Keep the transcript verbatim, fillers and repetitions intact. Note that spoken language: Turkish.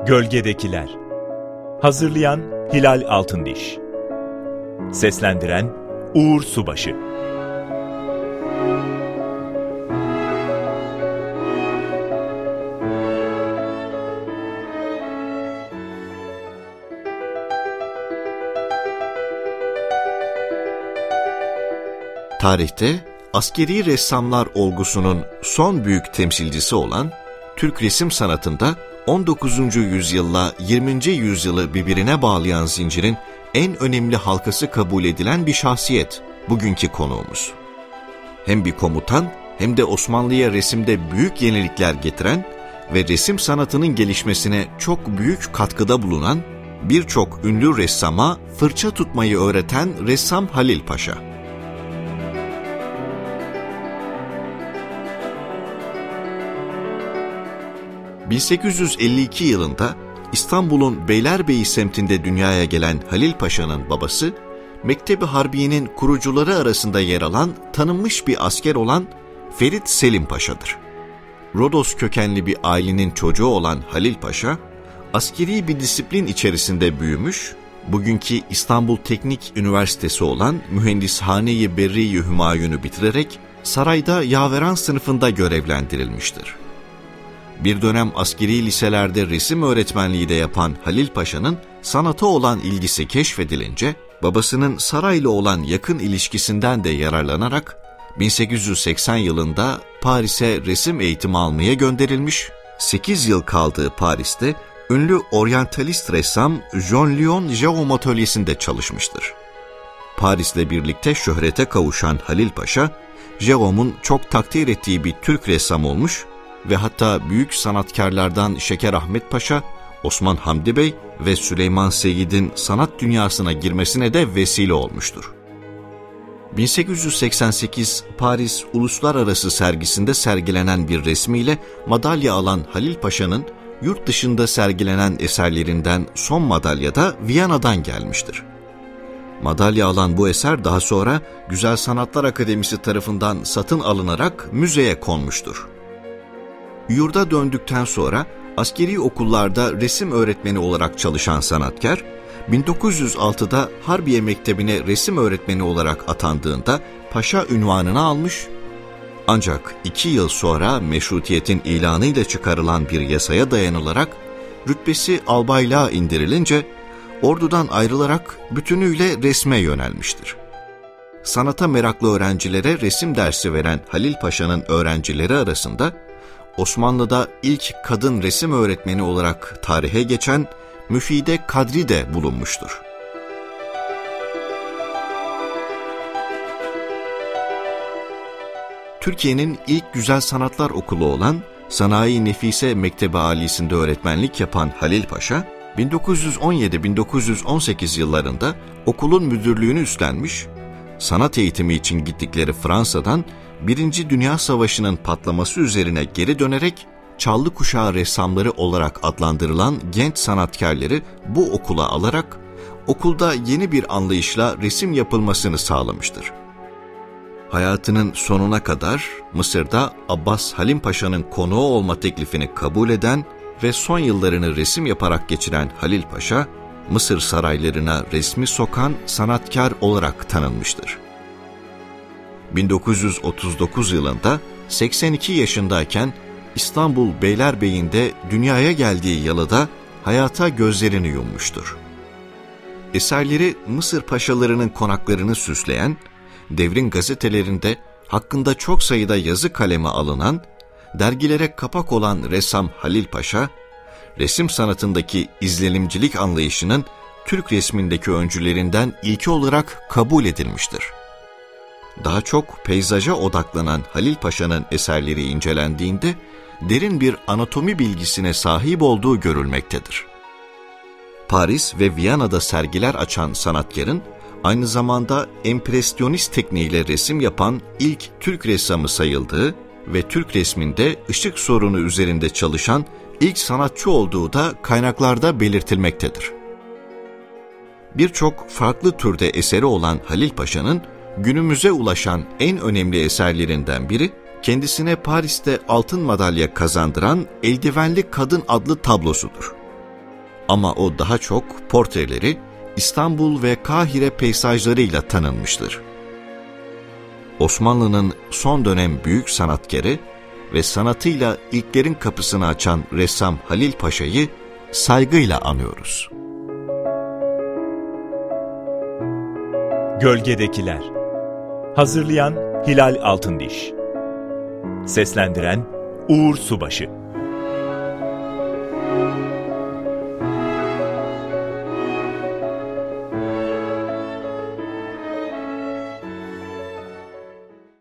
Gölgedekiler. Hazırlayan Hilal Altındiş. Seslendiren Uğur Subaşı. Tarihte askeri ressamlar olgusunun son büyük temsilcisi olan Türk resim sanatında on dokuzuncu yüzyılla yirminci yüzyılı birbirine bağlayan zincirin en önemli halkası kabul edilen bir şahsiyet bugünkü konuğumuz. Hem bir komutan hem de Osmanlı'ya resimde büyük yenilikler getiren ve resim sanatının gelişmesine çok büyük katkıda bulunan birçok ünlü ressama fırça tutmayı öğreten ressam Halil Paşa. bin sekiz yüz elli iki yılında İstanbul'un Beylerbeyi semtinde dünyaya gelen Halil Paşa'nın babası, Mektebi Harbiye'nin kurucuları arasında yer alan tanınmış bir asker olan Ferit Selim Paşa'dır. Rodos kökenli bir ailenin çocuğu olan Halil Paşa, askeri bir disiplin içerisinde büyümüş, bugünkü İstanbul Teknik Üniversitesi olan Mühendishane-i Berri-i Hümayun'u bitirerek sarayda yaveran sınıfında görevlendirilmiştir. Bir dönem askeri liselerde resim öğretmenliği de yapan Halil Paşa'nın sanata olan ilgisi keşfedilince, babasının sarayla olan yakın ilişkisinden de yararlanarak bin sekiz yüz seksen yılında Paris'e resim eğitimi almaya gönderilmiş, sekiz yıl kaldığı Paris'te ünlü oryantalist ressam Jean Lyon Jérôme atölyesinde çalışmıştır. Paris'le birlikte şöhrete kavuşan Halil Paşa, Jérôme'un çok takdir ettiği bir Türk ressam olmuş ve hatta büyük sanatkarlardan Şeker Ahmet Paşa, Osman Hamdi Bey ve Süleyman Seyit'in sanat dünyasına girmesine de vesile olmuştur. bin sekiz yüz seksen sekiz Paris Uluslararası Sergisi'nde sergilenen bir resmiyle madalya alan Halil Paşa'nın yurt dışında sergilenen eserlerinden son madalya da Viyana'dan gelmiştir. Madalya alan bu eser daha sonra Güzel Sanatlar Akademisi tarafından satın alınarak müzeye konmuştur. Yurda döndükten sonra askeri okullarda resim öğretmeni olarak çalışan sanatkar, bin dokuz yüz altıda Harbiye Mektebi'ne resim öğretmeni olarak atandığında paşa unvanını almış, ancak iki yıl sonra meşrutiyetin ilanıyla çıkarılan bir yasaya dayanılarak rütbesi albaylığa indirilince ordudan ayrılarak bütünüyle resme yönelmiştir. Sanata meraklı öğrencilere resim dersi veren Halil Paşa'nın öğrencileri arasında Osmanlı'da ilk kadın resim öğretmeni olarak tarihe geçen Müfide Kadri de bulunmuştur. Türkiye'nin ilk güzel sanatlar okulu olan Sanayi Nefise Mektebi Alisi'nde öğretmenlik yapan Halil Paşa, bin dokuz yüz on yedi bin dokuz yüz on sekiz yıllarında okulun müdürlüğünü üstlenmiş, sanat eğitimi için gittikleri Fransa'dan Birinci Dünya Savaşı'nın patlaması üzerine geri dönerek Çallı Kuşağı ressamları olarak adlandırılan genç sanatkarları bu okula alarak okulda yeni bir anlayışla resim yapılmasını sağlamıştır. Hayatının sonuna kadar Mısır'da Abbas Halim Paşa'nın konuğu olma teklifini kabul eden ve son yıllarını resim yaparak geçiren Halil Paşa, Mısır saraylarına resmi sokan sanatkar olarak tanınmıştır. bin dokuz yüz otuz dokuz yılında seksen iki yaşındayken İstanbul Beylerbeyi'nde dünyaya geldiği yalıda hayata gözlerini yummuştur. Eserleri Mısır paşalarının konaklarını süsleyen, devrin gazetelerinde hakkında çok sayıda yazı kaleme alınan, dergilere kapak olan ressam Halil Paşa, resim sanatındaki izlenimcilik anlayışının Türk resmindeki öncülerinden ilki olarak kabul edilmiştir. Daha çok peyzaja odaklanan Halil Paşa'nın eserleri incelendiğinde derin bir anatomi bilgisine sahip olduğu görülmektedir. Paris ve Viyana'da sergiler açan sanatkarın aynı zamanda empresyonist tekniğiyle resim yapan ilk Türk ressamı sayıldığı ve Türk resminde ışık sorunu üzerinde çalışan ilk sanatçı olduğu da kaynaklarda belirtilmektedir. Birçok farklı türde eseri olan Halil Paşa'nın günümüze ulaşan en önemli eserlerinden biri, kendisine Paris'te altın madalya kazandıran Eldivenli Kadın adlı tablosudur. Ama o daha çok portreleri, İstanbul ve Kahire peyzajlarıyla tanınmıştır. Osmanlı'nın son dönem büyük sanatkarı ve sanatıyla ilklerin kapısını açan ressam Halil Paşa'yı saygıyla anıyoruz. Gölgedekiler. Hazırlayan Hilal Altındiş. Seslendiren Uğur Subaşı.